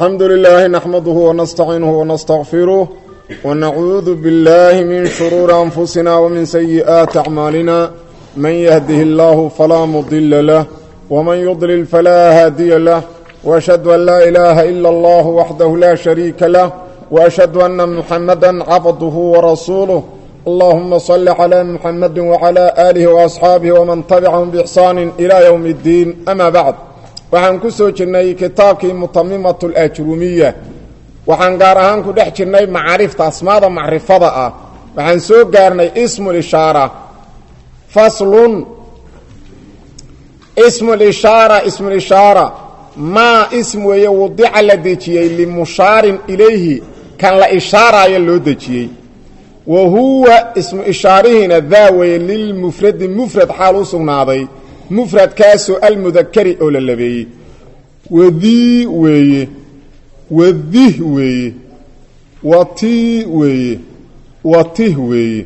الحمد لله نحمده ونستعينه ونستغفره ونعوذ بالله من شرور أنفسنا ومن سيئات أعمالنا من يهده الله فلا مضل له ومن يضلل فلا هادي له وأشهد أن لا إله إلا الله وحده لا شريك له وأشهد أن محمدا عبده ورسوله اللهم صل على محمد وعلى آله وأصحابه ومن تبعهم بإحسان إلى يوم الدين أما بعد waxaan ku soo jirnay kitaabkii mutamimatul ajrumiya waxaan gaar ahaan ku dhex jirnay macaarifta asmaada macrifada ah waxaan soo gaarnay ismul ishaara faslun ismul ishaara ma ism weeye wadica la dejiyey limushaarin ilayhi kan la ishaaraayo loo dejiyey wa huwa ismu ishaarihina daa weeye lilmufradi mufrad xaal u sugnaaday mufrad kaaso almudakari oo la labeeyey wadii weeye wadih weeye wati weeye watih weeye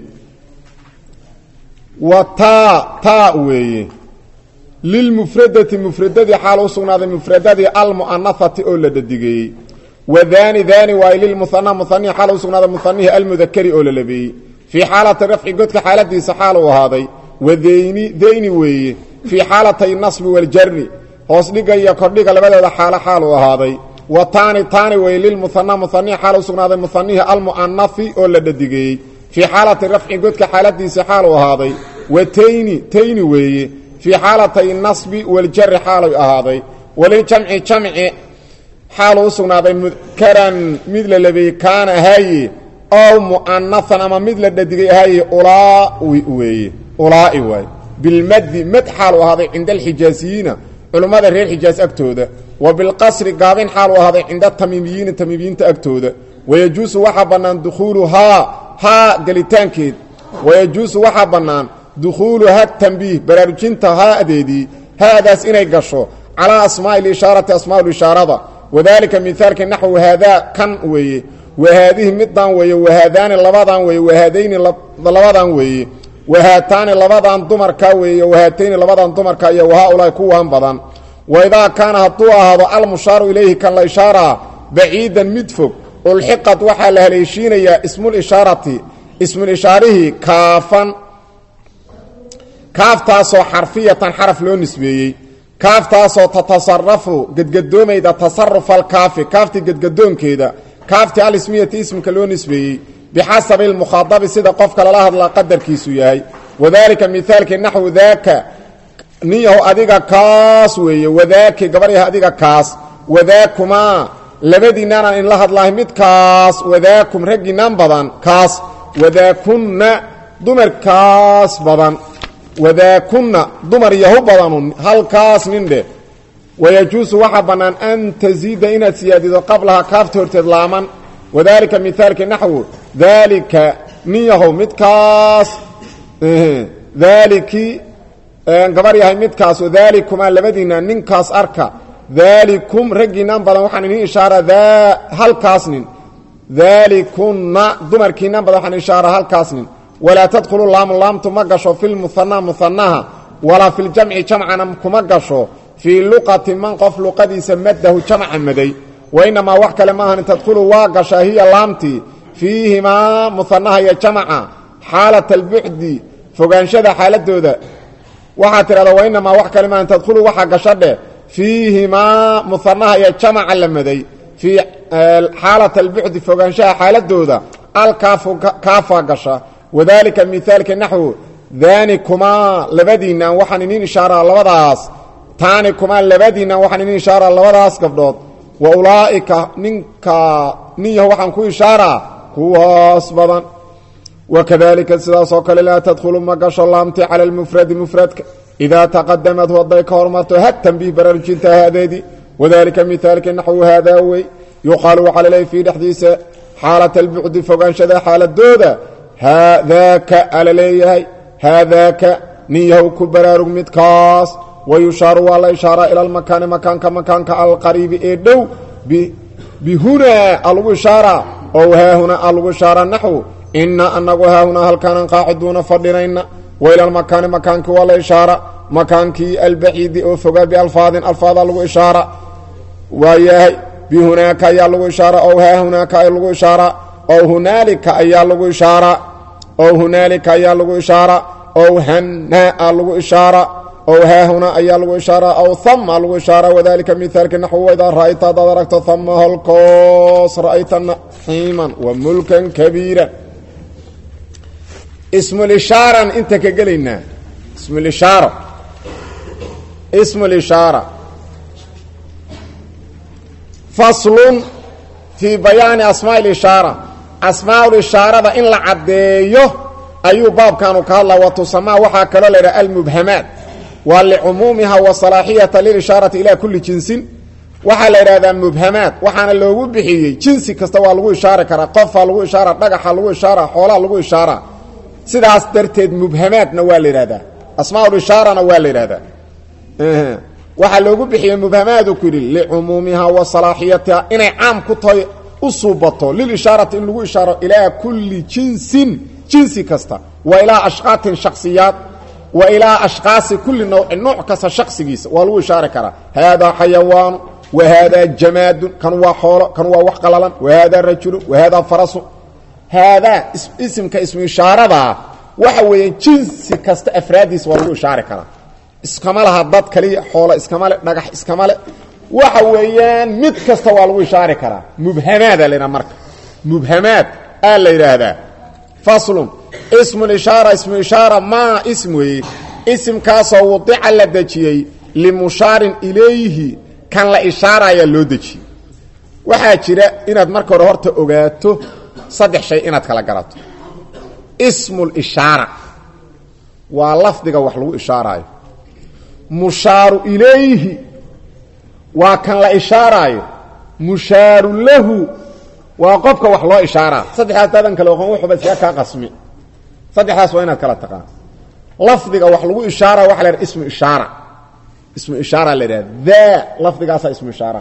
wata weeye lilmufradati mufradadii xaal u sugnaaday mufradadii almu'anathati oo la dhadigeeyey wadani dani waa lilmuthana muthani xaal u sugnaaday muthanihi almudakari oo la labeeyey fii xaalati rafci godka xaaladiisa xaal u ahaaday wadayni weeye في حالتي النصب والجر hoos dhiga iyo kordhiga labadooda xaal u ahaaday wa taani way lil musanna musanni xaal u sugnaaday musannihi al muannathi oo la dhadigay fi xaalati rafci godka xaaladiisa xaal u ahaaday wa tayni weeye fi xaalatay nasbi wal jar xaal u ahaaday wal jam'i xaal u sugnaaday mudkaran mid la labay kaana hay oo muannathan ama mid la dhadigay hay ulaa'i way بالمد مد حال وهذا عند الحجازيين علماء الرير حجاز أكتوده وبالقصر قابين حال وهذا عند التميميين تأكتوده ويجوز وحبنا دخولها قلتان كيد ويجوز وحبنا دخولها التنبيه برارجينتا أديدي هذا سإني قشو على أسماء الإشارة أسماء الإشارة وذلك مثال النحو هذا كان وي وهذه مدان وي وهذان اللبادان وي وهذين اللبادان وي وهاتان لبدان دمركا وهي وهاتين لبدان دمركا يا وهؤلاء كوان بدن واذا كان هذا المشار اليه كان لا اشاره بعيدا مدفق الحقت وحال هليشينيا اسم الاشاره كاف تاسو حرفيه حرف لو نسبيي كاف تاسو تتصرف قدقدوميدا تصرف الكاف كافتي قدقدونكيدا كافتي الاسميه اسم كلو نسبيي بحسب المخاطب سيده قفك لا هدلا قدر كيسو ياهي وذلك مثالك نحو ذاك نيه اديغا كاس ويه وذاك غبريه اديغا كاس وذاكما لبدينا ان لا هدلا ميد كاس وذاكم رجنان بدن كاس وذاكن دمر كاس بدن وذاكن دمر يهو بدن هل كاس ننده ويجوز وحبنا ان تزيد ان زياده قبلها كاف ترتلاما وذلك مثالك نحو ذلك نيه مدكاس ذلك غبر يحيى مدكاس وذلكما لبدينا ننكاس اركا ذلكم رجينا بدن waxaan in ishaara ذا hal kaasnin ذلكن dumarkiina badan waxaan ishaara hal kaasnin wala tadkhulu lam tumagasho fil muthanna muthanaha wala fil jam'i jam'an kuma gasho fi luqati man qaf luqadiisa madahu jam'an maday وإنما وحكى لما أن تدخلوا واقشا هي لامتي فيهما مثناها يا جماعة حالة البعد فقانشد حالة دودا وحاتر هذا وإنما وحكى لما أن تدخلوا وحقشا فيهما مثناها يا جماعة لمدي في حالة البعد فقانشد حالة دودا الكاف كافا قشا وذلك مثالك النحو ذانكما لبدينا وحنين إشارة لبداس تانكما لبدينا وحنين إشارة لبداس قبضات واولئك نيه وحن كو اشاره كواس بدن وكذلك سوكل لا تدخل مقاش اللامتي على المفرد مفردك اذا تقدمت وضيك هرمته التنبيه بررجنت هذه وذلك مثالك نحو هذا وي يقال على لي في حديث حاله البعد فوقانشده حاله دوده هذاك على لي هذاك نيه كبرارق متكاس ويشار ولا إشارة إلى المكان مكانك القريب إدو بهنا الوشارة أو ها هنا الوشارة نحو إن أنه ها هنا هل كان قاعدون فضلين وإلى المكان مكانك ولا إشارة مكانك البعيد أو ثقاب ألفاظ الوشارة وياهي bihunaaka ayaa lagu ishaara ow haa hunaaka ayaa lagu ishaara ow hunaalika ayaa lagu ishaara ow hunaalika ayaa lagu ishaara ow hanaa lagu ishaara ow haahuna ayaa lagu ishaara ow hama lagu ishaara wadalika mihaalka naxwu idaa ra'ayta hadaad aragto hama holkoos ra'ayta naxiiman wa mulkan kabiira ismulishaaran inta ka gelaynaa ismulishaara faslun fii bayaani asmaa ilishaara asmaaishaarada in la caddeeyo ayuu baabkanu ka hadlaa wa tusamaa waxaa kaloo la yidhaha almubhamaat waa licumuumiha wa salaaxiyata lilishaarati ilaa kulli jinsin waxaa la yidhahdaa mubhamaat waxaana loogu bixiyey jinsi kasta waa lagu ishaari karaa qofaa lagu ishaara dhagaxa lagu ishaara xoolaa lagu ishaara sidaas darteed mubhamaatna waa la yidhahdaa asmaaishaarana waa la yidhahdaa waxaa loogu bixiyey mubhamaadu ku yidhi licumuumiha wa salaaxiyatiha inay caam ku tahay u suubato lilishaarati in lagu ishaaro ilaa kulli jinsin jinsi kasta wa ilaa ashqaatin shaksiyaad wa ilaa ashqaasi kulli nawcin nooc kasta shaksigiisa waa lagu ishaari karaa haadaa xayawaanu wa haadaa jamaadun kan waa xoolo kan waa wax qalalan wa haadaa rajulu wa haadaa farasu haadaa isimka ismu ishaaradaa waxa weeyaan jinsi kasta afraadiisa waa lagu ishaari karaa iskama laha dad kaliya xoolo iskama le dhagax iskama le waxa weeyaan mid kasta waa lagu ishaari karaa mubhamaada la yidhaha marka mubhamaad aa la yidhaahdaa faslun ismu lishaara ismu ishaara maa ism weeye isimkaasoo wadica la dejiyey limushaarin ilayhi kan la ishaaraya loo dejiyey waxaa jira inaad marka hore horta ogaato saddex shay inaad kala garato ismulishaara waa lafdiga wax lagu ishaaraayo mushaaru ilayhi waa kan la ishaaraayo mushaaru lahu waa qofka wax loo ishaaraa saddexdaas daadan kale oqon wuxuuba iskaga kaa qasmi saddexdaas waa inaad kala taqaan lafdiga wax lagu ishaara waxa la yidhaha ismu ishaara la yidhaha daa lafdigaasaa ismu ishaara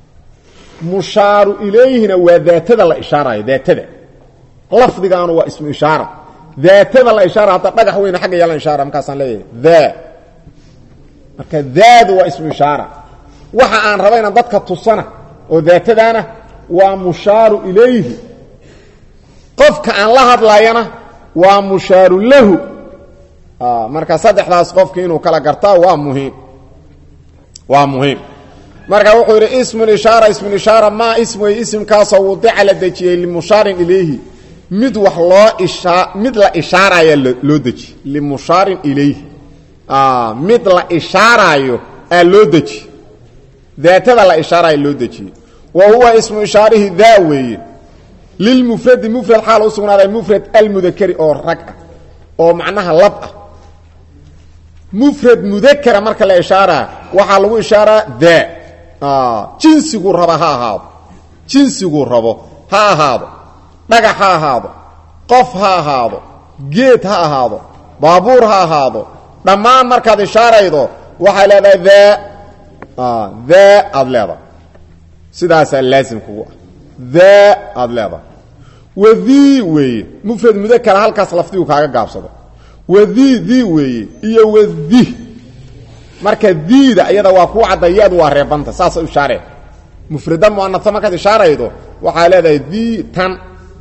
mushaaru ilayhina waa daatada la ishaarayo daatada lafdigaanu waa ismu ishaara daatada la ishaara hadda dhagax weyna xagga yaala ishaara markaasaan leeyahay daa marka daadu waa ismu ishaara waxa aan raba inaan dadka tusana oo daatadaana waa mushaaru ilayhi qofka aan la hadlayana waa mushaaru lahu marka saddexdaas qofka inuu kala gartaa waa muhiim marka wuxuu yidhi ismulishaara maa ism wey isimkaasoo wadica la dejiyey limushaarin ilayhi mid wax mid la ishaaraya loo dejiyey limushaarin ilayhi mid la ishaaraayo aa loo dejiye daatada la ishaaraayo loo dejiyey wa huwa ismu ishaarihi daa weeye lilmufradi mufrad xaal u sugnaaday mufrad almudakari oo rag ah oo macnaha lab ah mufrad mudakara marka la ishaaraa waxaa lagu ishaaraa daa jinsiguu raba ha ahaado jinsiguu rabo ha ahaado dhagax ha ahaado qof ha ahaado geed ha ahaado baabuur ha ahaado dhammaan markaad ishaaraydo waxaa leedahay daa aad leedahay sidaasaa laasim kugu ah daa aad leedahay wadii weeye mufrad mudakara halkaas lafdigu kaaga gaabsado wadii weeye iyo wadi marka diida iyada waa kuu caddayaadu waa reebanta saasa ishaaree mufrada muanasa markaad ishaaraydo waxaa leedahay dii tan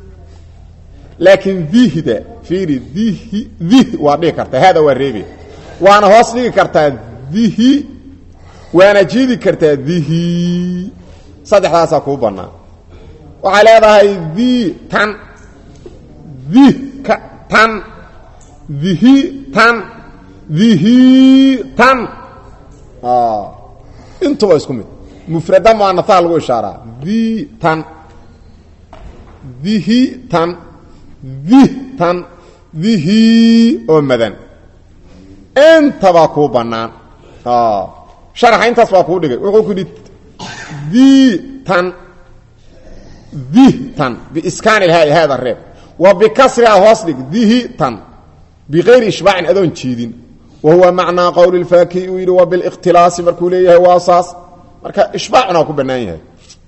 laakiin dihda fiiri dih waa dhigi kartaa haada waa reebe waana hoos dhigi kartaa dihi waana jiidi kartaa dihi saddexdaasaa kuu bannaan waxaa leedahay dii tan dih tan dihi tan dihi tan intuba isku mid mufrada muanasaha lagu ishaaraa dii tan dihi tan dih tan dihi oo madan intaba kuu bannaan sharaxa intaas baa kuu dhigay wuxuu ku yidhi dii tan dih tan biiskaani ilhaa haada reeb wa bikasriha hoos dhig dihi tan bikayri ishbaacin adoon jiidin wa huwa macnaa qowli lfaakii uu yidhi wa bilikhtilaasi markuu leeyahay waa saas marka ishbaacuna waa ku bannaan yahay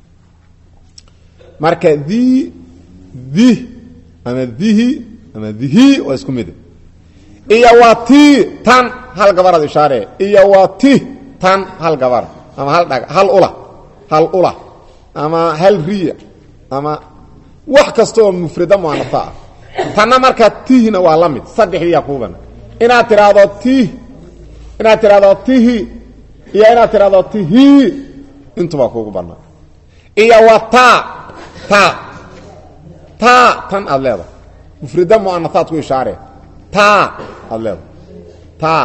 marka dih ama dihi ama dihi waa isku mid iyo waa tii tan hal gabaraad ishaaree iyo waa ti tan hal gabar ama hal ula ama hal riya ama wax kasta oo mufrada muanatha ah tanna marka tihna waa la mid saddexdiya kuuban inaad tiraahdo tih inaad tiraahdo tihi iyo inaad tiraahdo tihi intuba kuugu banaan iyo wata ta tan aad leedahay mufrada muanathaad ku ishaare ta aad leedahay ta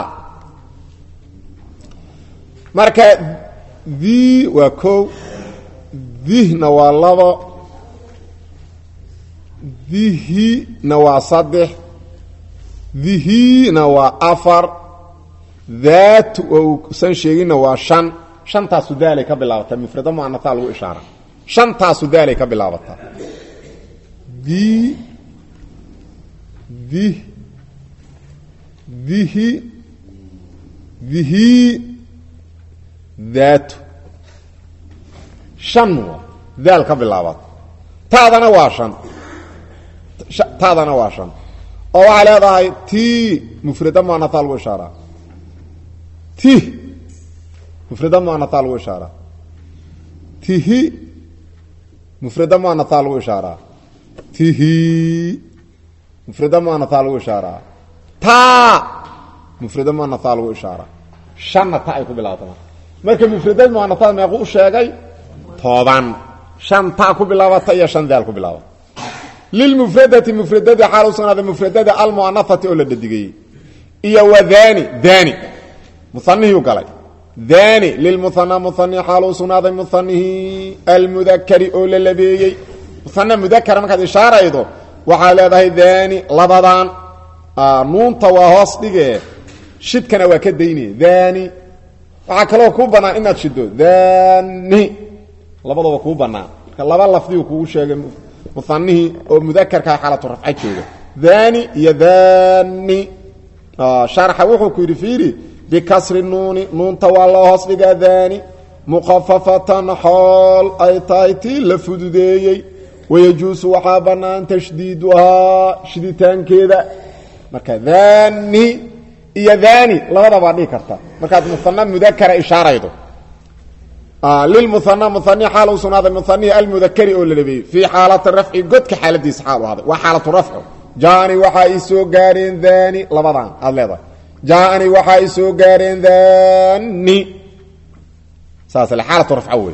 marka dhi waa kow dihna waa labo dihina waa saddex dihina waa afar daat ousan sheeginna waa shan shantaasu daalay ka bilaabataa mufrada muanathaa lagu ishaara shantaasu daalay ka bilaabataa dihi daatu shan waa daal ka bilaabata taadana waa shan taadana waa shan oo waxay leedahay ti mufrada muanathaa lagu ishaaraa ti mufrada muanathaa lagu ishaaraa tihi mufrada muanathaa lagu ishaaraa tihi mufrada muanathaa lagu ishaaraa ta mufrada muanathaa lagu ishaaraa shanna ta ay ku bilaabata marka mufrada muanathaa meequ u sheegay 10 shan ta ku bilaabata iyo shan daal ku bilaabata lilmufradati mufradada xaal usnaada mufradada almuanathati oo la dhadigay iyo wadani dani musannihi galay dani lilmuthanna muthanni xaal usnaada muthannihi almudhakkari oo la labeeyay muthanna mudhakkar marka ishaaraydo waxa leedahay dani labadan nuunta waa hoos dhige shidkana waa ka daynay dani waxa kale oo ku banaan inaad shido dani labadaba ku banaan laba lafdi uu kugu sheegay مثنيه او مذكر كا حاله رفع جوده ذاني يذاني شرح وحو كيرفيري بكسر النون نون توالله اصلها ذاني مخففه حال اي تايتي لفدوديي ويجوز وحابنا تشديدها شديتان كده marka ذاني يذاني labadaba dhig karta marka مثنى مذكر اشاريده للمثنى مثنى حاله سناد المثنى المذكر او للبي في حاله الرفع قدك حالتي حال هذا وحاله الرفع جاني وحا يسو غارين ذاني لبدان ادليدا جاني وحا يسو غارين ذاني اساس الحاله الرفع وي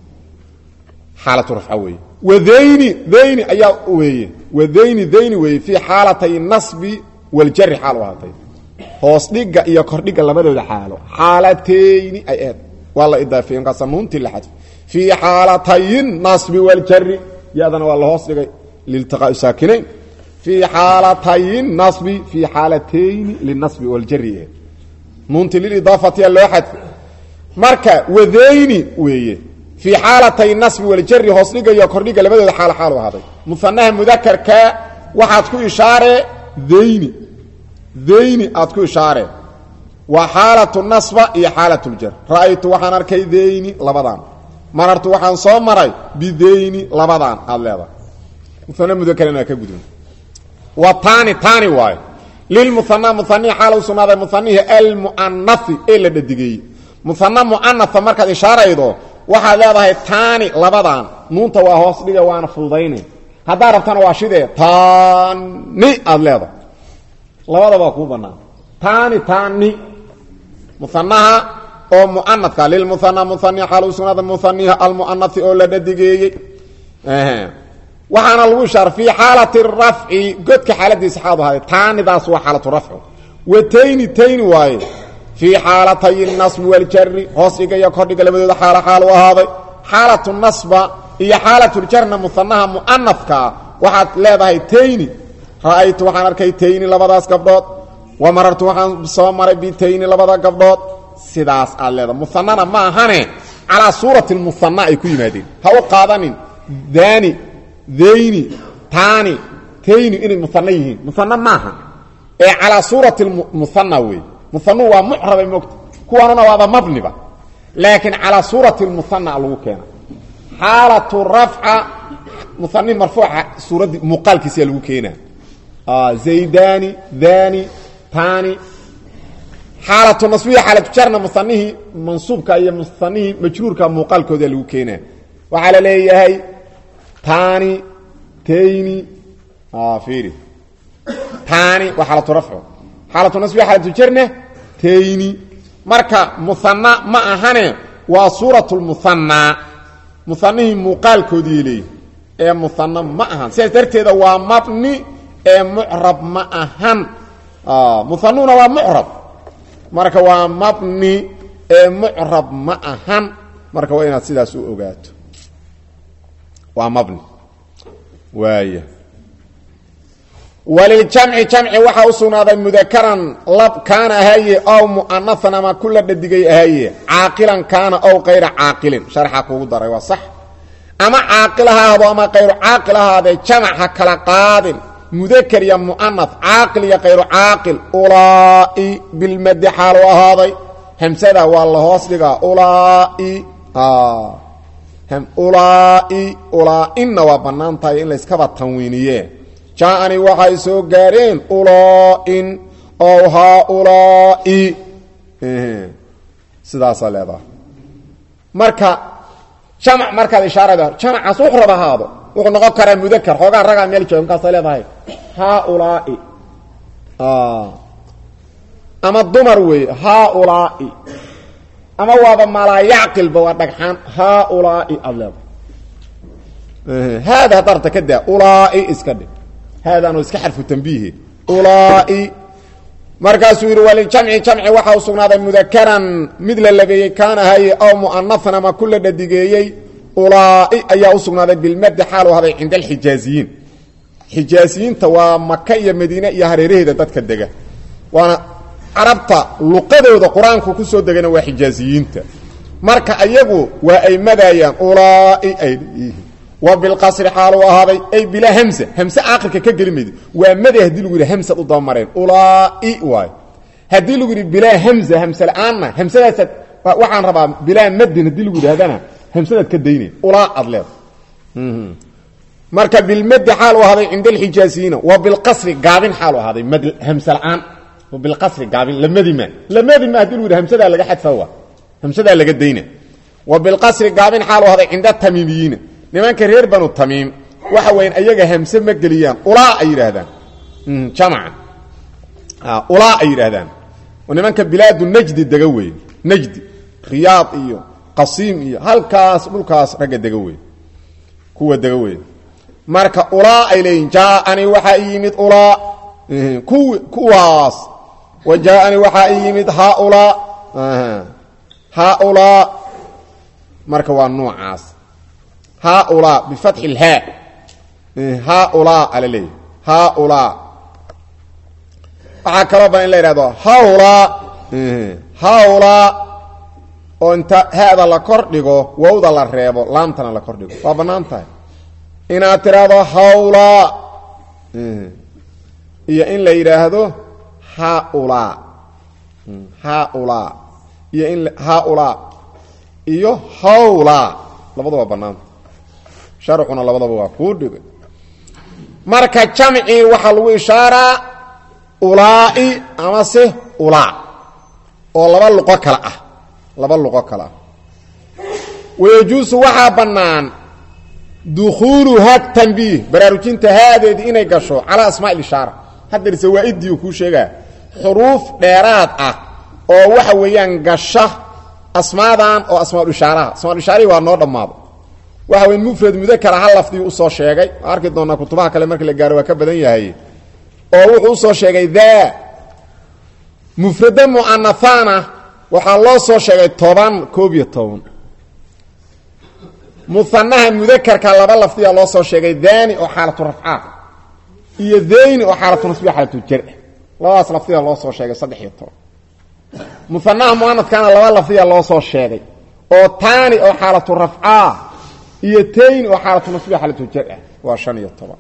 حاله الرفع وي وذيني ايا وي وذيني وي في حالتي النصب والجر حاله هذا هوس دغ iyo kordhiga labadooda xaalo xaalatayn ay والله إضافيين قصنون تلحد في حالتي النصب والجر يأذن والله أصدقائي لالتقاء ساكنين في حالتي النصب في حالتين للنصب والجر نون للإضافة اللوحد مركة وذيني ويه في حالتي النصب والجر أصدقائي يقرنيك لبدأ حاله هذا مثناه مذكر كا وحدكو إشارة ذيني أتكو إشارة وحالة النصب هي حالة الجر رأيت وحن أركي ذيني لبضان مررت وحن صومري بذيني لبضان هذا مثنى مذكرنا كبدون والثاني واي للمثنى مثنى حالة سنة مثنى المؤنث إلا الدقيق مثنى مؤنث مركز إشارة إذا وحد هذا الثاني لبضان نون تواهوس لي وانا فلضيني هذا رفتنا واشده ثاني هذا لبضا باكوبنا ثاني مثناها او مؤنث للمثنى مثنى حال سنه مثنى المؤنث او لددغيي وحنا لو شرف في حاله الرفع قد حالتي صحابها ثاني داس وحاله الرفع وتين واي في حالتي النصب والجر هوسيغا يكودغ لبدود حال وهذا حاله النصب هي حاله الجر مثناها مؤنث وحد لهي تين رايت وحنا اركي تين لبداس قبضود ومررت وحن صومر بيتين لبدا قبضود سداس الله مثنى ما هنه على صوره المثنى اي كيمادين هو قادنين داني ذيني ثاني تين ان مثنيين مثنى ما اي على صوره المثنى وي مثنى ومعرب المكت كوانا هذا مبني بقى لكن على صوره المثنى لو كان حاله الرفع مثنى مرفوع صوره مقال كيس لو كينا زيداني ذاني ثاني حالة النصبية حالة جرنا مثنيه منصوب كاية مثنيه مجرور كمقال كذا لو كينه وعلى ليهي تاني تيني فيري تاني وحالة رفعه حالة نصب حالة جرنة تيني مركا مثنى ما أهاني وصورة المثنى مثنى مقال كوديلي اي مثنى ما أهان سيترتي ذا ومبني اي معرب ما أهان مثنون ومعرب مركا ومبني اي معرب ما أهان مركا وإنها سيدا سوء أغات ومبني وايه وللجمع جمع waxa u sugnaaday mudakaran lab kana haye aw muannafana ma kullu dadigay haye aaqilan kana aw ghayra aaqilin sharxa kugu daray waa sax ama aaqilaha ama ghayru aaqilaha jamca kala qaadin mudakar ya muannaf aaqil ya ghayru aaqil ulai bil mad hal wa haday hamsada waa la hoos dhiga ulai ham ulai inna wa banaantay in la iska tanwiiniye جاءني وحي سو غارين اولئن او هؤلاء سدا صلاه marka jamac marka ishaarada jamac soo xuraba haado wuxuu noqon karaa mudakar xogaa raga meel joogan ka saleedahay ha'ula'i ama dumar way ha'ula'i ama waaba mala yaqil ba dhagxaan ha'ula'i allah hada tarta kada ula'i iskadi هذا انه اسك حرف تنبيه اولئك مركز يقول وللجمع جمع waxa uu sugnaaday mudakaran mid la labeeyay kana hay oo muannafna ma kullu dadigayay اولئك ayaa u sugnaaday bil mad xaal haday inda alxijaasiyin xijaasiyiinta waa Makka iyo Madiina iyo hareeraheeda dadka dega waana arabta luqadooda quraanku ku soo degana waa xijaasiyiinta marka ayagu waa ay madayaan اولئك ay وبالقصر حال وهذا اي بلا همزه همزه اخر ككلمه ومده هدي لو همزه ضمرين اولئك واي هدي لو بلا همزه همزه الان همزه waxaan rabaa bila madin hadi lagu yiraahdo hamsada ka deeyni ula adleed marka bil mad hal wahaday inda alhijazina wa bil qasr gaabin hal wahaday mad hamsa aan wa bil qasr gaabin lamadi ma hadi lagu hamsada laga xadfaa hamsada laga deeyna wa bil qasr gaabin hal wahaday inda tamimiina nimanka reer banu tamim waxa weyn ayaga hamse ma galiyaan ula ay yiraahdaan jamaa ula ay yiraahdaan nimanka bilaadu najd daga weyn najd riyad iyo qasim iyo halkaas dhulkaas raga daga weyn kuwa daga weyn marka ula ay leeyin jaani waxa yimid ula kuwaas wajaani waxa yimid haula marka waa noocaas هؤلاء بفتح الهاء هؤلاء على لي هؤلاء عقربا إلا يرادوا هؤلاء وانت هذا لكردقو ووضا للريبو لامتنا لكردقو وابنانتا إن اترادوا هؤلاء إيا إن لا يرادوا هؤلاء هؤلاء إيا إن هؤلاء إيا هؤلاء لبضوا وابنانتا شرحنا لبضوا وكودق marka jamci waxa lagu ishaaraa ulaa'i ama se ulaa oo laba luqo kala ah weejuus waxa banaan dukhuluha tanbih baraarujinta haadeed inay gasho ala asmaa'il ishaara hadda sawaa'idii ku sheega xuruuf dheeraad ah oo waxa weeyaan gasha asmaadan oo asmaa'ul ishaara waa noo dhamaado waxa weyn mufrad mudakar hal lafdi u soo sheegay arki doona kutubaha kale markii la gaaro waa ka badan yahay oo wuxuu soo sheegay daa mufrad muannafana waxa loo soo sheegay 12 musannaha mudakarka laba lafdi loo soo sheegay daani oo xaalatu raf'a iyo daani oo xaalatu nasbi xaalatu jar labadaas lafdi loo soo sheegay 13 musannaha muannafkana laba lafdi loo soo sheegay oo taani oo xaalatu raf'a iyo tayn oo xaalatu nasbi xaalatu jar waa 15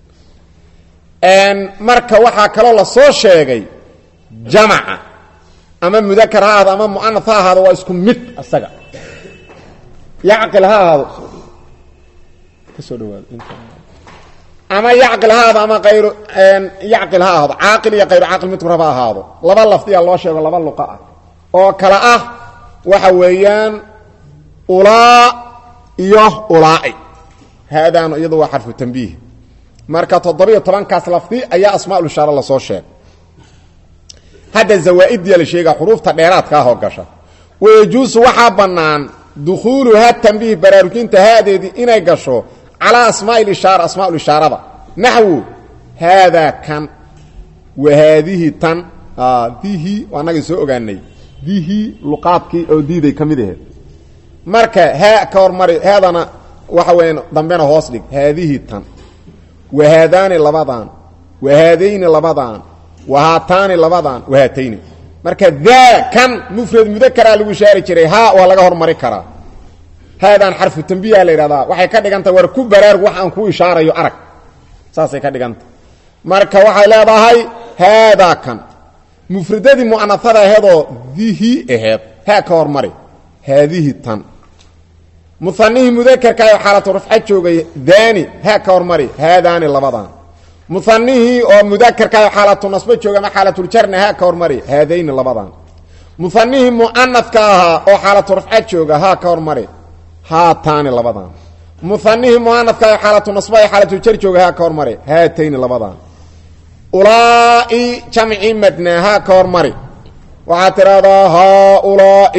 marka waxa kale la soo sheegay jamaa ama mudakar haada ama muannaf haada waa isku mid asaga yaqil haada kasoo dhawaad inta ama yaqil haada ama qayr yaqil haada aqil iyo qayr aqil mid raba haada laba lafdiya loo sheego laba luqa oo kala ah waxa weeyaan ulaa iyo ulaa'i haadaanu iyadu waa xarfu tanbiih marka 17 kaas lafdi ayaa asmaa'ul ishaara la soo sheegay hada zawaa'id la sheega xuruufta dheeraadka ah oo gasha wayajuusu waxa banaan dukhuluha tanbiih baraarujinta haadeedi inay gasho ala asmaa'il ishaara asmaa'ul ishaarada nahwu hada kan wa hadhihi tan dihi waanaga soo ogaanay dihi luqaadkii oo diiday kamid ah marka ha ka hormari hadana waxa weyn dambena hoos dhig hadhihi tan wa hadani labadan wa hadayni labadan wa hatani labadan wa hatayni marka daa kan mufrad mudakkar lagu shaari jiray ha waa laga hormari karaa haadan xarfu tanbiih la yiraahdaa waxay ka dhiganta war ku baraar wax aan ku ishaarayo arag saasay ka dhiganta marka waxay leedahay hada kan mufradadi mu'annathada heedo dihi aheed ha ka hormari hadhihi tan مثنيه مذكر كاي حالة رفع جوغي داني ها كورمري هاداني لبدان مثنيه او مذكر كاي حالة نصب جوغي ما حالة الجر ها كورمري هذين لبدان مثنيه مؤنث كاها او حالة رفع جوغي ها كورمري هاتان لبدان مثنيه مؤنث كاي حالة نصب حالة الجر جوغي ها كورمري هاتين لبدان اولئي جمع مدنا ها كورمري واعتراضا هؤلاء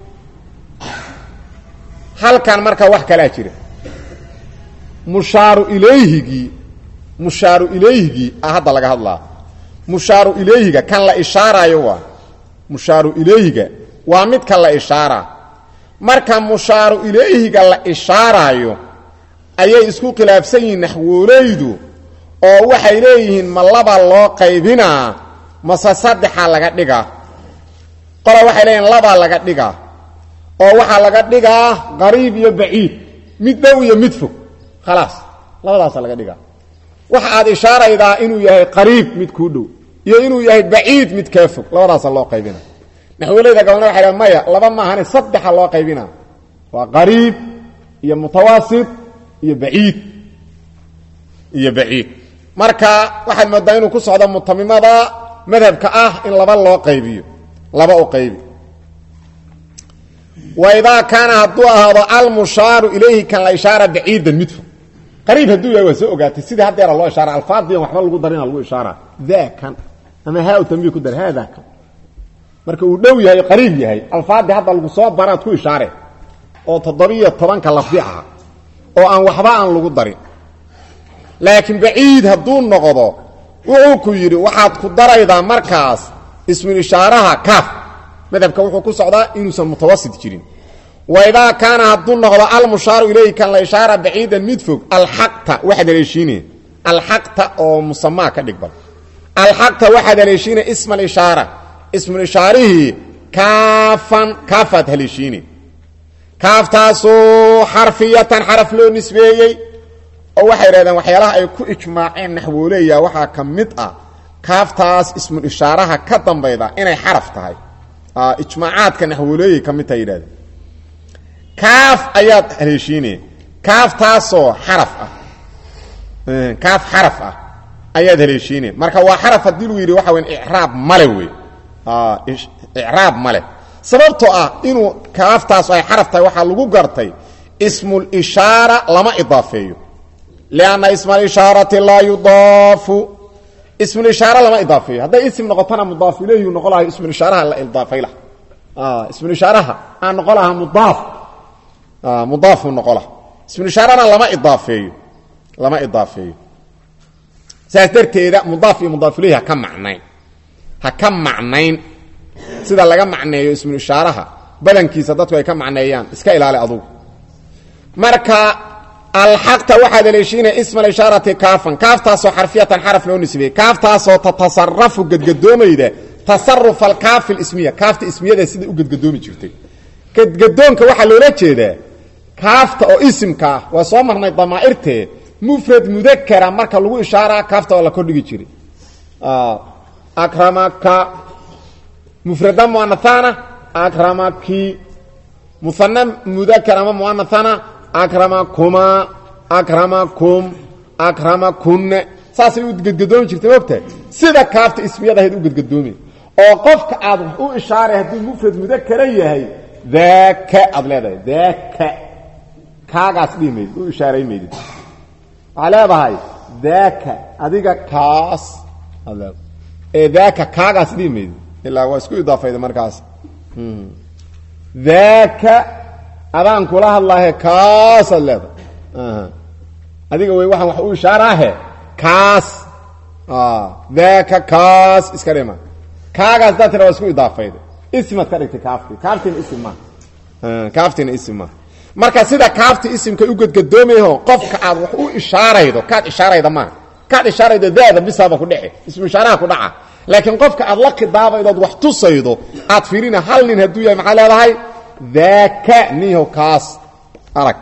halkan marka wax kala jira mushaaru ilayhi hada laga hadlaa mushaaru ilayhiga kan la ishaarayo waa mushaaru ilayhiga waa mid kan la ishaara marka mushaaru ilayhiga la ishaarayo ayay isku khilaafsan yihiin naxwoolaydu oo waxay leeyihiin ma laba loo qaybinaa mase saddexa laga dhigaa qolo waxay leeyihiin laba laga dhigaa oo waxa laga dhigaa qariib iyo baciid mid dhow iyo mid fog khalaas labadaas laga dhigaa waxa aad ishaaraydaa inuu yahay qariib mid ku dhow iyo inuu yahay baciid mid ka fog labadaas loo qaybina naxwaleyda gabadha waxa ay maya laba ma ahan saddex loo qaybina waa qariib iyo mutawaasit iyo baciid marka waxa moodaa inuu ku socdo mutamimada madhabka ah in laba loo qaybiyo laba u qaybi وإذا كان هدو هذا المشار إليه كان لا إشارة بعيدا مدفع قريب هدو يوسو اوغاتي سيده هدير الله إشارة الفاظ وحبا لغو دارين الله إشارة ذا كان أما هاو تنبيه كدر هذا كان marka uu dhow yahay qariib yahay alfaadi hadda lagu soo baraad ku ishaare oo 17 ka lafdi ah oo aan waxba aan lagu darin laakiin baciid haduu noqdo wuxuu ku yiri waxaad ku daraydaa markaas ismi ishaaraha kaf madhabka wuxuu ku socdaa inuusan mutawassit jirin wayda kana haduu noqdo al mushar ilayhi kan la ishaara baciidan midfug al haqta wahda leeshine al haqta oo musamma ka dhigbal al haqta wahda leeshine ism al ishara اسم الإشاره كافت هلشيني كافتاسو حرفية حرف له نسبيي او waxay raadaan waxyaalaha ay ku ijmaaceen naxwooleeya waxa kamid ah kaaftaas ismu ishaaraha ka dambayda inay xaraf tahay ijmaacaadka naxwooleeya kamid tahay raad kaaf ayaad haleeshiinay kaaftaasoo xaraf ah kaaf xaraf ah ayaad haleeshiinay marka waa xaraf hadii uu yiri waxa weyn i'raab male weey إعراب ماله سببته إنه كافتاس أي حرفته وحا لغو قرتي اسم الإشارة لما إضافيه لأن اسم الإشارة لا يضاف اسم الإشارة لما إضافيه هذا اسم نقطنا مضاف إليه ونقولها اسم الإشارة لا إضافة له اسم الإشارة نقولها مضاف ونقولها اسم الإشارة لما إضافيه سأتر كده مضاف إليه كم معنين كم معنين sida laga macneeyo ismu ishaaraha badankiisa dadku ay ka macneeyaan iska ilaali adu marka al haqta waxa leeshina ismu ishaarati kaafan kaaftaas oo xarfiyatan xarf loo nisbay kaaftaas oo tatasarrafu gadgadoomayda tasarruf al kaaf al ismiya kaafta ismiyada sida u gadgadoomi jirtay gadgadoonka waxa loola jeedaa kaafta oo isimka waa soo marnay damaa'irte mufrad mudakkara marka lagu ishaara kaafta oo la kordhigi jiray أكرمك مفردا مؤنثانا أكرمك مثنى مذكر مؤنثانا أكرمكما أكرمكم أكرمكن ساسي ودغدغدوم جرتي وقته سيده كافت اسميده هيد ودغدغدومي او قفك عاد او اشاره هدي مفرد مذكر يحيى ذاك ابلده ذاك kaagaas dhiimeed u ishaareeymeed على ذاك adiga kaas ذاك kaagaas dhiimeed ilaa waa isku idaafayda markaas ذاك adaan kula hadlahay kaas leed adiga way waxaan wax u ishaarahay kaas ذاك kaas iska dhima kaagaas dadna waa isku idaafayda ismad ka dhigtay kaaftin isma kaaftin isma marka sida kaafti isimka u gadgadoomeeyo qofka aad wax u ishaaraydo kaad ishaarayda ma kaad ishaaraydo daada bisaba ku dhici ismu ishaaraha ku dhaca laakiin qofka aad la qidaabaydo wax tusaydo aad fiirina hal nin haduu yahay maxaa leedahay daaka niyo kaas arag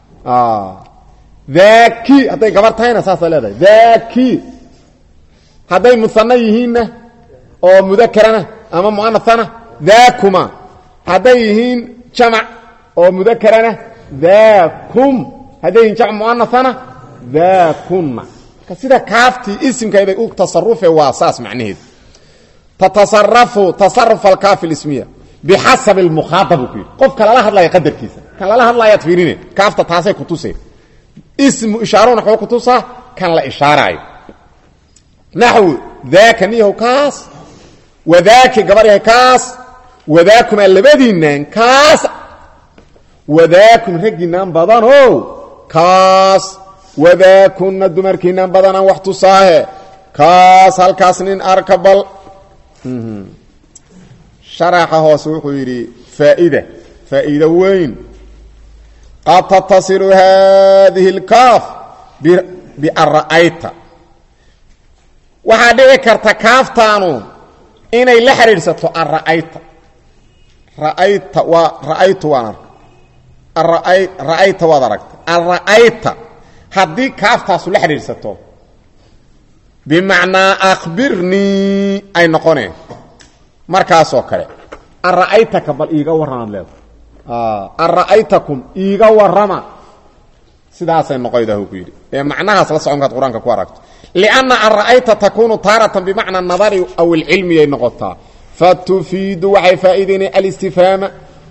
daaki haday gabar tahayna saas leedahay daaki haday musanna yihiinna oo mudakarana ama muannathana daakuma haday yihiin jamac oo mudakarana daakum haday jamac muannathana daakunna sida kaafti isimkeeda u tasarrufe waa saas macnaheedu tatasarrafu tasarruf al-kaaf al-ismiya bihasab al-mukhatab qof kala la hadlaya qadarkiisa kan la hadlaya fiirine kaafta taasay ku tusay ismu ishaarona wuxuu ku tusaa kan la ishaaray nahwu daaka niyo kaas wadaaki gabaryahay kaas wadaakum labadiinan kaas wadaakum raginan badan oo kaas wadaakunna dumarkiinan badan wax tusaahe kaas halkaas nin arkabal sharaxa hoos wuxuu yiri faa'ida weyn qad tattasilu hadhihi al-kaaf bi ar-ra'ayta waxa dhici karta kaaftaanu inay la xiriirsato ar-ra'ayta ra'ayta wa ra'aytu wa ra'ayta wa daragta ar-ra'ayta haddii kaaftaasu la xiriirsato bimacnaa akhbirni ay noqoneen markaasoo kale ar-ra'aytaka bal iiga warramaad leedahay ar-ra'aytakum iiga warrama sidaasay noqoydahu ku yidhi ee macnahaas la soconkaad qur-aanka ku aragto lianna ar-ra'ayta takunu taaratan bimacna nadari aw ilcilmi ay noqotaa fatufiidu waxay faa'iideynay alistifhaama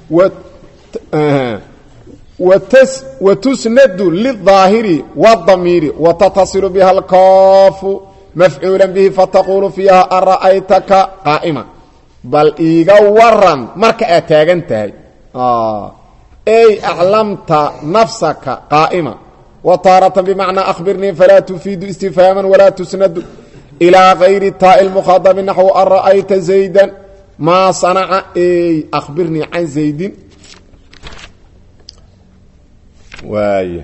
وتسند للظاهر والضمير وتتصل بها الكاف مفعولا به فتقول فيها أرأيتك قائما بل إيغا ورن مركا أتاغنتهي أي أعلمت نفسك قائما وطارة بمعنى أخبرني فلا تفيد استفهاما ولا تسند إلى غير التاء المخاطب نحو أرأيت زيدا ما صنع أي أخبرني عن زيد واي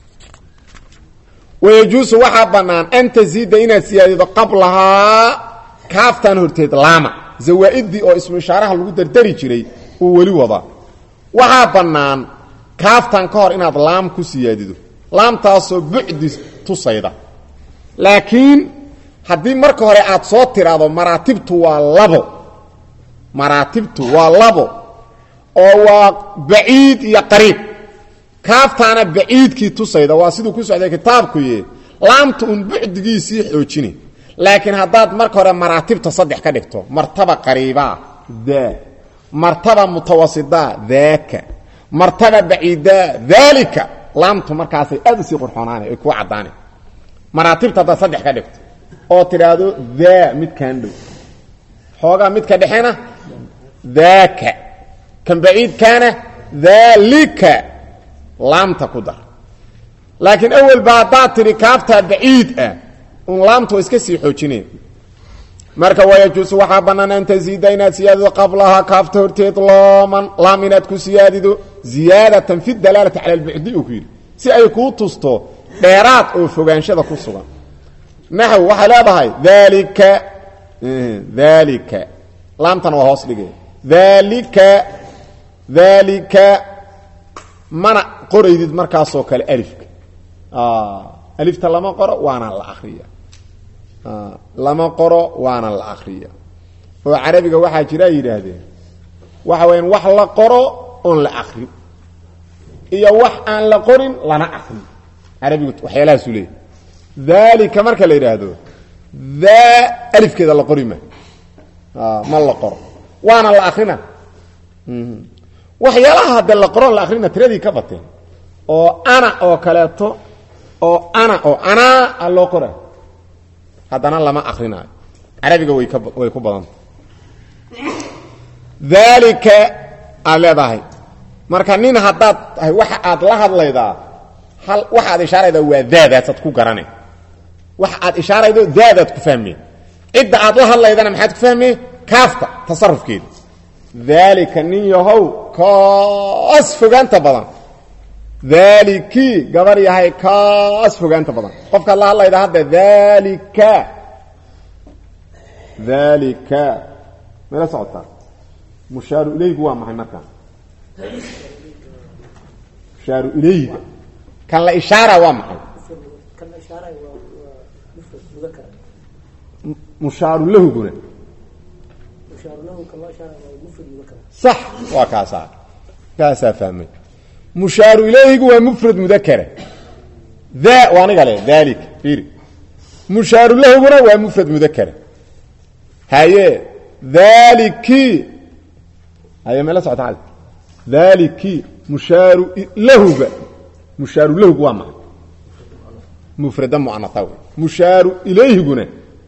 ويجوز وحا بنان ان تزيد ان سياده قبلها كافتان هرتيد لاما زوائدي او اسم اشاره لو دردري جيري او ولي ودا وحا بنان كافتان كهور ان لام كو سياديدو لام تاسو بعد تصيدا لكن hadii marka hore aad soo tiraado maratibtu waa labo oo waa baciid iyo qariib kaaftana baciidkii tusayda waa sidoo ku socday kitaabku yee laamtu un bucdigiisi xoojini laakiin hadaad marka hore maratibta saddex ka dhigto martaba qariiba da martaba mutawassida daaka martaba baciida dalika laamtu markaas aad si qurxoonaan ay ku cadaanay maratibta da saddex ka dhigto oo tiraado da mid kan dhow xooga mid ka dhaxena daaka kan baciid kana dalika laamta ku dar laakiin awal baa tiri kaafta baciid ah un laamtu iska sii xoojinay marka wayajuus waxa banaan in taziidayna siyaadada qablaha kaafta horteed laaminad ku siyaadido ziyadatan fi dalalati ala al-ba'di oo kuyir si ay ku tusto dheeraad oo fogaanshada ku sugan naxw waxa leedahay dalika laamtan waa hoos dhigay dalika mana qoraydid markaas oo kale alifka alifta lama qoro waana la akhriya oo carabiga waxa jira yiraahdeen waxa weyn wax la qoro oo la akhri iyo wax aan la qorin lana akhri carabigu waxyaalaha suulay dalika marka la yiraahdo da alifkeeda la qorima ma la qoro waana la akhrina waxyaalaha hada la qoran la akhrina tiradii ka bateen oo ana oo kaleeto oo ana loo qoray haddana lama akhrinayo carabiga way ku badan dalika leedahay marka nin haddaad tahay waxa aad la hadlaydaa waxaad ishaaraydaa waa daadaad ku garanay waxa aad ishaaraydo daadaad ku fahmeen cidda aad la hadlaydana maxaad ku fahmeen kaafta tasarrufkeeda dalika nin yahow kaas fogaanta badan dalikii gabar yahay kaas fogaanta badan qofkaad la hadlayda hadda dalika mala socotaa mushaaru ilaygu waa maxay markaa mushaaru ilayga kan la ishaara waa maxay mushaaru lahuguna صح وكاسا فهمي مشار إليه هو مفرد مذكر ذا وانا قال ذلك فيري مشار له هو مفرد مذكر هاي ذلك هاي ما لا سعى تعالى ذلك مشار له هو ما مفرد مؤنث مشار إليه هنا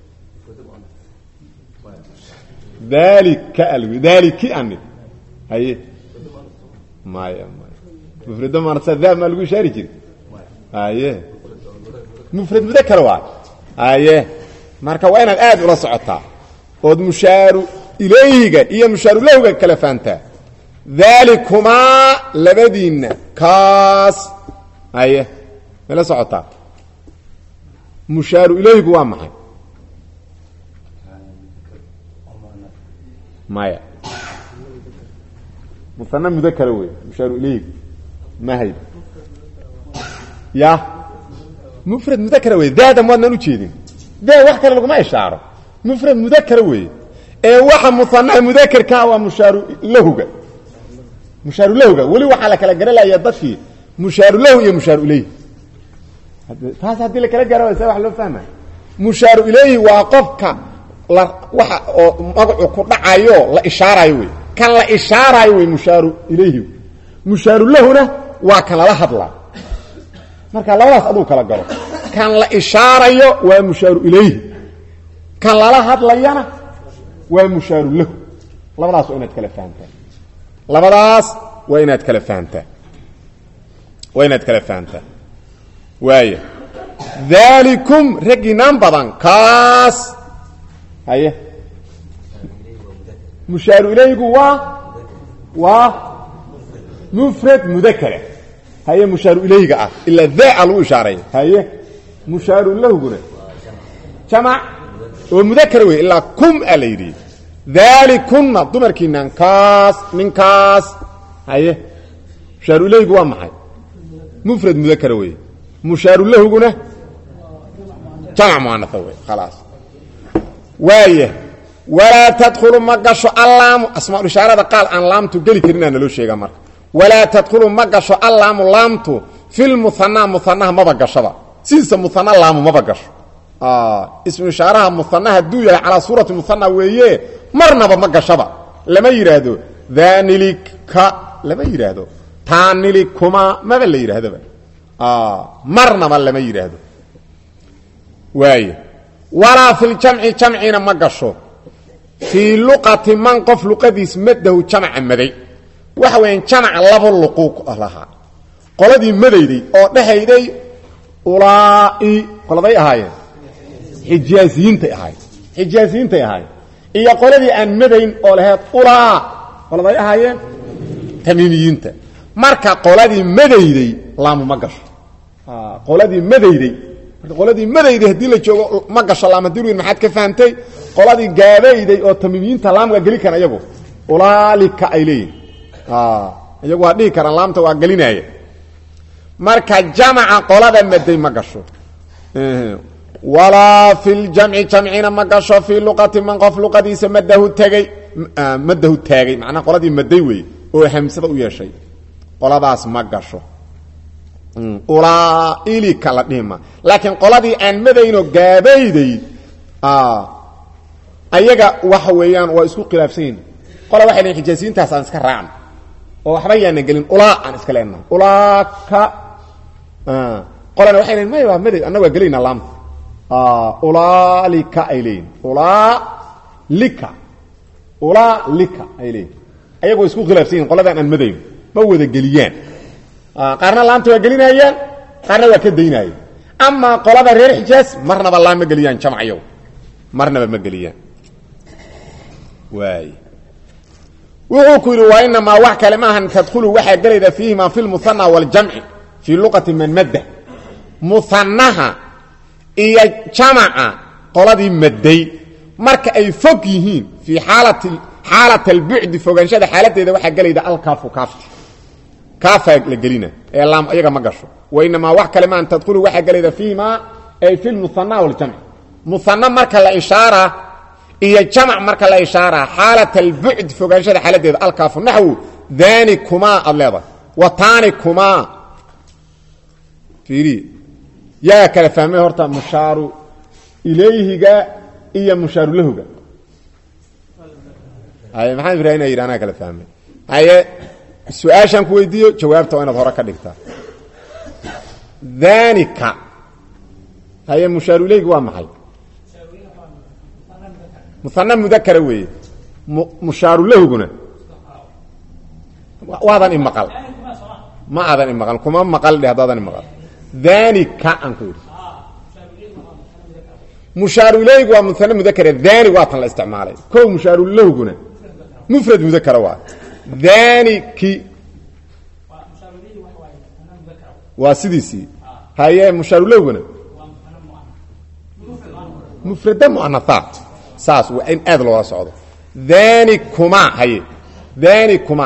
ذلك أني هاي ما مفرد مؤنث ذا ما لقوا شاري هاي مفرد مذكر واحد هاي marka waa inaad aad ula socotaa oo mushaaru ilayga iyo mushaaru lahu kala faanta dhalikuma labadina kaas haaye ila socotaa mushaaru ilaygu waa maxay maya musanna mudhakkar way mushaaru ilaygu ma hay ya mufrad mudhakkar way daada ma jeedin ده wax kale lagu ma ishaaro mufrad mudhakkar weey ee waxa musanna mudhakkar ka waa mushaaru lahuga wali waxa la kala garanayaa dadkii mushaaru lahu iyo mushaaru ilayhi taas hadii la kala garo wax loo fahmaa mushaaru ilayhi waa qofka waxa oo magacu ku dhacayo la ishaarayo weey kan la ishaarayo weey mushaaru ilayhi mushaaru lahuna waa kan la hadla marka labadaas aduu kala garo kan la ishaarayo waa mushaaru ilayhi kan la hadlayana waa mushaaru lahu labadaas waa inaad kala fahantaa waaya dhalikum raginan badan kaas haye mushaaru ilayhi waa mufrad mudhakkar haye mushaaru ilayhi ah illa dhaa lagu ishaaray haye مشار له قلنا جمع ومذكر وي إلا كم أليري ذلكن ضمر كنان كاس من كاس هاي مشار له قوام معي مفرد مذكر وي مشار له قلنا جمع مؤنث وي خلاص وايه ولا تدخلوا مقشوا اللام اسماء الاشاره قال ان لام تجلي كرنا لو شيغا مر ولا تدخلوا مقشوا اللام لامتو في المثنى ما بقشوا سيس مثنى لام ما بقش اسم اشاره مثنى هدويا على صوره مثنى ويه مرنا ما بقشبا لما يرادو ذانلك لما يرادو تانلكما ما بل يرادو مرنا ما لما يرادو واي ولا في الجمع جمعنا ما قشو في لقه من قف لقديس مده جمع مدي وحوين جمع لب اللقوق لها قلدي مديدي او دحيدي أولئي قلبي أهاي حجازين تأهاي إيا قلبي أن مدين أولهات أولا قلبي أهاي تميميين تأ ماركا قلبي مديدي لام مقش قلبي مديدي هدي لك مقش لام ديروين محاد كفانتي قلبي قابيدي أو تميميين تلام قلي كان يبو أولئك أيلين يبو هدي كان لام تواقلين أي marka jamaca qolada maday ma gasho wala fil jam'i jam'ina ma gasho fi luqati man qaf luqadiisa madahu tagay macna qoladii maday weey oo hamsada u yeeshay qoladaas ma gasho ula ili kala dhima laakiin qoladii aan madayno gaabayday ayaga wax weeyaan waa isku khilaafsan qolada waxay xijaasintaas aan iska raacno oo waxba yaana galin ula aan iska leenahay ula ka qolana waxay leeyihiin may waa maday annagu waa gelayna laamta ulaalika ay leeyihin ulaalika ay leeyihin ayagoo isku khilaafsan yihin qoladan aan madayn ma wada geliyaan qaarna laamta waa gelinayaan qaarna waa ka daynayaan ama qolada reer xijaas marnaba laam ma geliyaan jamciyo marnaba ma geliyaan waay wuxuu ku yidhi waa inamaa wax kale maahan tadkhulu waxaa gelayda fiihima fi lmuhana waljamci fii luqati man madda muhanaha iyo jamaca qoladii madday marka ay fog yihiin fii xaalat albucdi fogaanshada xaaladeeda waxaa gelayda alkaafu kaafti kaafaa la gelina ee laam iyaga ma gasho wa inamaa wax kale maahan tadkhulu waxaa gelayda fiihima ay fi lmuhana waljamci muhana marka la ishaara iyo jamc marka la ishaara xaalat albucd fogaanshada xaaladeeda alkaafu naxwu daanikumaa aad leedahay wa taanikumaa fiiri yaa kala fahmay horta mushaaru ilayhiga iyo mushaaru lahuga haye maxamed ibraahim ayidhi anaa kala fahmay haye su-aashaan ku weydiiyo jawaabta waa inaad hore ka dhigtaa daanika haye mushaaru ilayhiga waa maxay muana mudakara weeye mushaaru lahuguna waadan imaqal ma aadan imaqal kuma maqal dheh haddaadan imaqal danika aan ku yidhi mushaaru ilayhigu waa muana mudakara daani waa tan la isticmaalay ko mushaaru lahuguna mufrad mudakara waa daaniki waa sidiisii haye mushaaru lahuguna mufrada muanahaat saas waa in aad loola socdo danikuma haye danikuma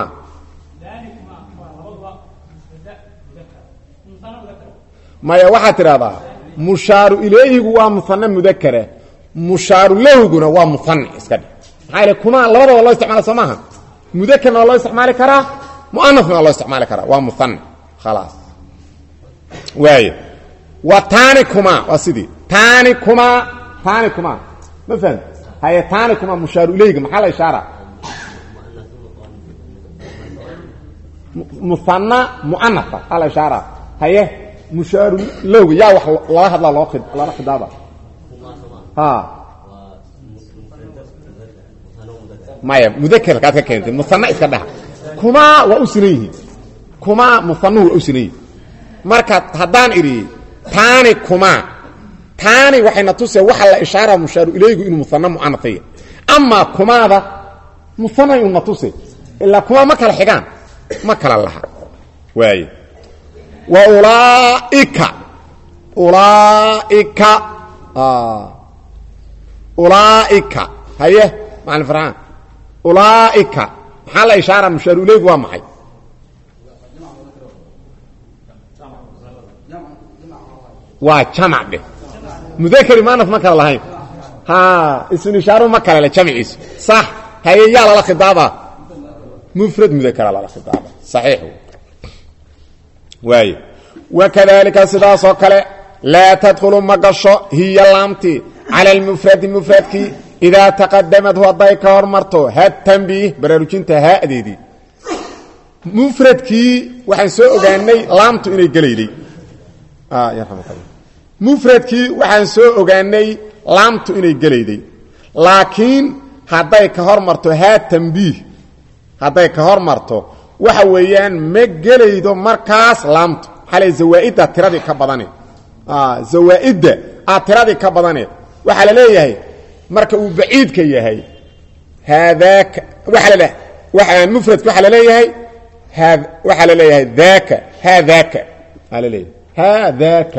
maya waxaad tidhahdaa mushaaru ilayhigu waa muana mudakara mushaaru lahuguna waa muani iska dhe maxaa yale kuma labadaba loo isticmaala soo maaha mudakarna waa loo isticmaali karaa muanafna waa loo isticmaali karaa waa muani khalaas waay wa tanikuma waa sidii tanikuma ma fahm haye tanikuma mushaaru ilayhiga maxaa la ishaara muana muanafa aa la ishaara haye mushaaru lahowga yaa wax lala hadlaa lala khidaaba maya mudakerkaad ka keentay muana iska dhaha kumaa waa u sinan yihiin kumaa muanuhu waa u sinan yihin marka haddaan idhi taani kumaa taani waxayna tusee waxa la ishaara mushaaru ilayhigu inuu muana muanafaya amaa kumaada muana una tuse ilaa kumaa ma kala xigaan ma kala laha waaye wa ulaaika haye macalin farxaan ulaaika maxaa la ishaara mushaaru ilayhigu waa maxay waa jamac dheh mudakari maanaf ma kala lahayn ismu ishaaru ma kale le jamciisu sax haye yaa lala khidaaba mufrad mudakara lala khidaaba saxiix waaye wakadalika sidaasoo kale laa tadkhulu ma gasho hiya laamtii cala almufradi mufradkii idaa taqadamadhu hadday ka hormarto ha tanbiih baraarujinta haadeedii mufradkii waxaan soo ogaanay laamtu inay gelayday mufradkii waxaan soo ogaanay laamtu inay gelayday laakiin hadday ka hormarto haa tanbiih hadday ka hormarto waxa weeyaan ma gelaydo markaas laamtu xalay zawaaidda tiradii ka badane zawaaidda tiradii ka badane waxaa la leeyahay marka uu baciidka yahay haadaaka waxa mufradka waxaa la leeyahay waxaa la leeyahay daaka haadaaka aa la leeyahay haadaaka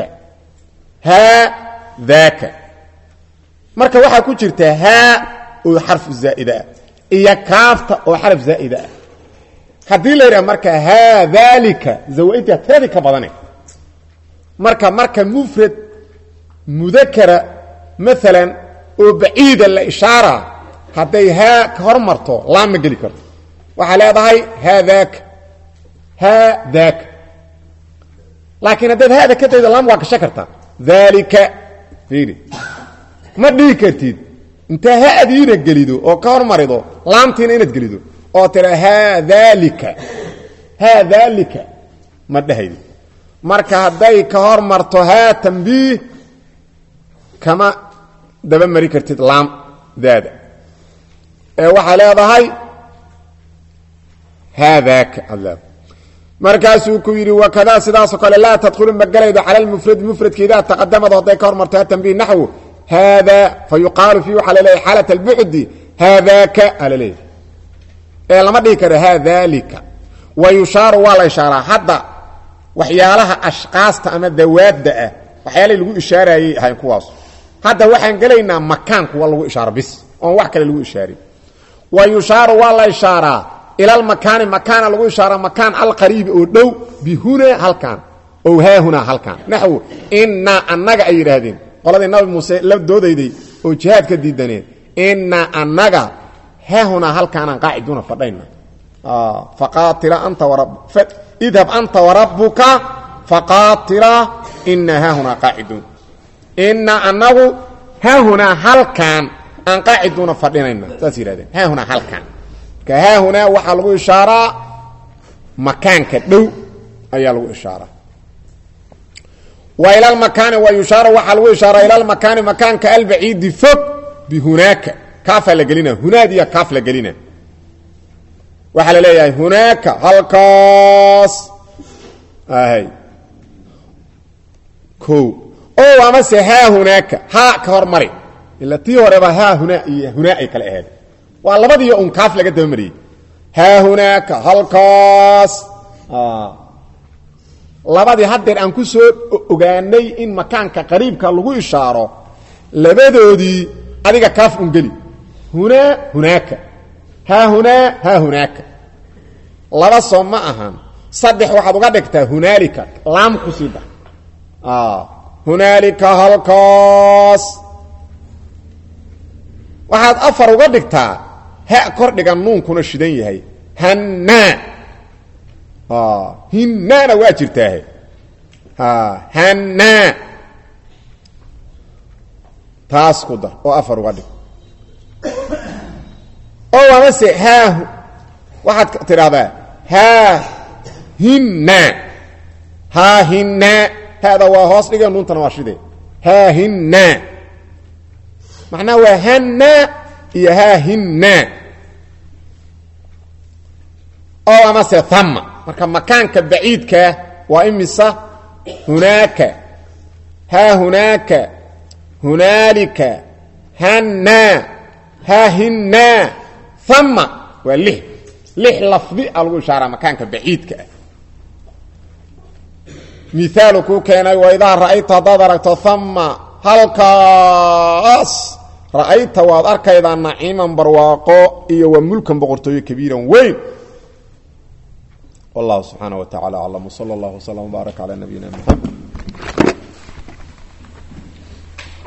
haadaaka marka waxaa ku jirta haa oo xarfu zaa'ida ah iyo kaafta oo xaraf zaa'ida ah haddii la yidhaha marka haadalika zawaaidda tiradii ka badane marka mufrad mudakara maalan oo baciida la ishaara hadday haa ka hormarto laam ma geli karto waxaa leedahay haadaaka haadaaka laakiin haddaad haada ka daydo laam waa gasho kartaa daalika fiiri ma dhihi kartid intaa haadiina gelido oo ka hormarido laamtiina inaad gelido oo tira haadalika ma dhahaydi marka hadday ka hor marto haa tanbiih kama daba mari kartid laam daada ee waxaa leedahay haadaaka aad leedahay markaasuu ku yidhi wakadaa sidaasoo kale laa tadkhulu ma galaydo cala lmufradi mufradkeedaa taqadamado hadday ka hor marto haa tanbiih naxwu haadaa fa yuqaalu fii waxaa laleeyahay xaalat albucdi haadaaka aa laleeyahay ee lama dhihi karo haadalika wa yushaaru waa la ishaaraa hadda waxyaalaha ashqaasta ama dawaadda ah waxyaalihii lagu ishaarayay ahayn kuwaas hadda waxaan gelaynaa makaan kuwa lagu ishaaro bis oon wax kale lagu ishaarin wa yushaaru waa la ishaaraa ila almakaani makaana lagu ishaaraa makaan alqariibi oo dhow bihuna halkaan ow haahunaa halkaan naxwu innaa annaga ay yidhaahdeen qoladii nabi muuse la doodayday oo jihaad ka diidaneen innaa annaga haahunaa halkaanaan qaaciduuna fadhayna faqaatila anta idhab anta warabuka faqaatila inaa haahunaa qaaciduun inaa anagu haahunaa halkaan aan qaaciduuna fadhinayna saas yidhahdeen haahunaa halkaan ka haahunaa waxaa lagu ishaaraa makaanka dhow ayaa lagu ishaaraa wa ila lmakaani wa yushaara waxaa lagu ishaaraa ila lmakaani makaanka albaciidi fog bihunaaka kaafaa la gelina hunaadiya kaaf la gelina waxaa la leeyahay hunaaka halkaas o amase haa hunaaka haa ka hor mari ila tii horeba haa hunaa iyo hunaa ay kale ahayd waa labadiiyo un kaaf laga daba mariyey haa hunaaka halkaas labadii haddeer aan ku soo ogaanay in makaanka qariibka lagu ishaaro labadoodii adiga kaaf un geli hunaa hunaaka haa hunaa haa hunaaka laba soo ma ahan saddex waxaad uga dhigtaa hunaalika laam ku sii dar hunaalika halkaas waxaad afar uga dhigtaa ha kor dhigan nuunkuna shidan yahay hannaa hinnaana waa jirtaahe hannaa taas ku dar oo afar uga dhig o amase haa waxaad tidhahdaa haa hinnaa haa hinnaa haada waa hoos dhige nuuntana waa shide haa hinnaa macnaha waa hannaa iyo haa hinnaa o amase thamma marka makaanka baciidkaa waa imisa hunaaka haa hunaaka hunaalika hannaa haa hinnaa thamma waa lix lafdi a lagu ishaaraa makaanka baciidka ah miaalu kuu keenay waidaa ra'ayta haddaad aragto thamma halkaas ra'ayta waad arkaydaa naciiman barwaaqo iyo wa mulkan boqortooyo kabiiran weyn wallahu subxaana wa tacala aclam wsala allah wslam wbaarak calaa nabiyina mxamed